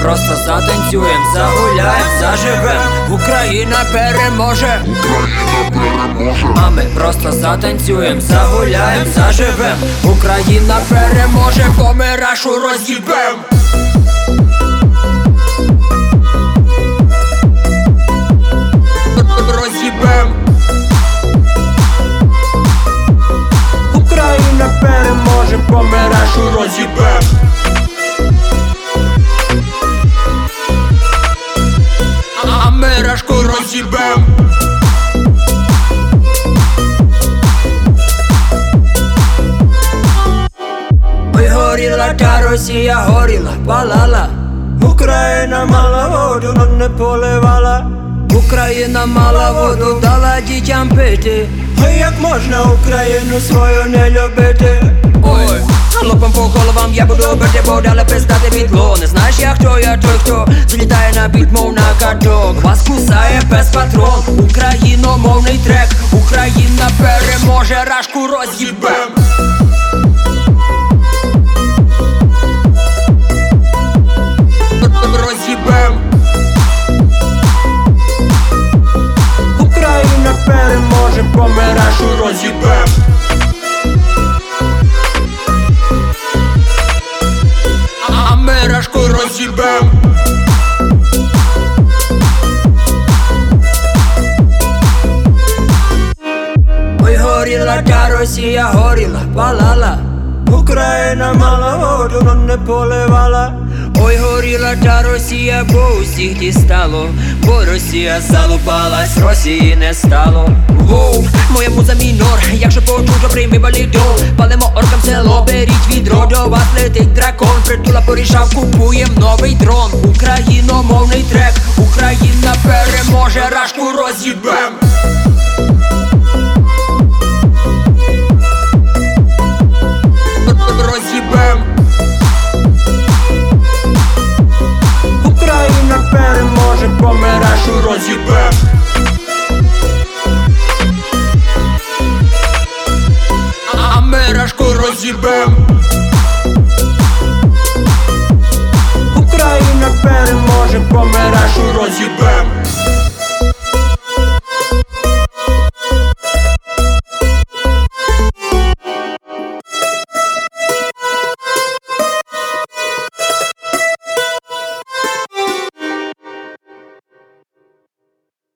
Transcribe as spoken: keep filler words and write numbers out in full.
просто затанцюєм, загуляєм, заживем. Україна переможе, Україна переможе. а ми просто затанцюєм, загуляєм, заживем. Україна переможе, бо ми рашу роз'їбем. Роз'їбем. Україна переможе, бо ми рашу роз'їбем. А ми рашку роз'їбем. Ой, горіла та Росія, горіла, палала. Україна мала воду, но не поливала. Україна мала воду, дала дітям пити. А як можна Україну свою не любити? Ой, лопом по головам я буду бити, бо дали пиздати бідло. Не знаєш я хто, я той, хто залітає на біт, мов на каток. Вас кусає без патрон, україномовний трек. Україна переможе, рашку роз'їбем. Роз'їбем. Україна переможе, бо ми рашу роз'їбем. А ми рашку роз'їбем. Ой, горіла та Росія, горіла, палала. Україна мала воду, но не поливала. Ой, горіла та Росія, бо усіх дістало. Бо Росія залупалась, Росії не стало. Воу, моя муза мінор, якщо почув, то прийми валідол. Палимо оркам село, беріть відро, до вас летить дракон. Притула порішав, купуєм новий дрон. Україномовний трек, Україна переможе, рашку роз'їбем. Роз'їбем. Україна переможе, бо ми рашу роз'їбем. А ми рашку роз'їбем.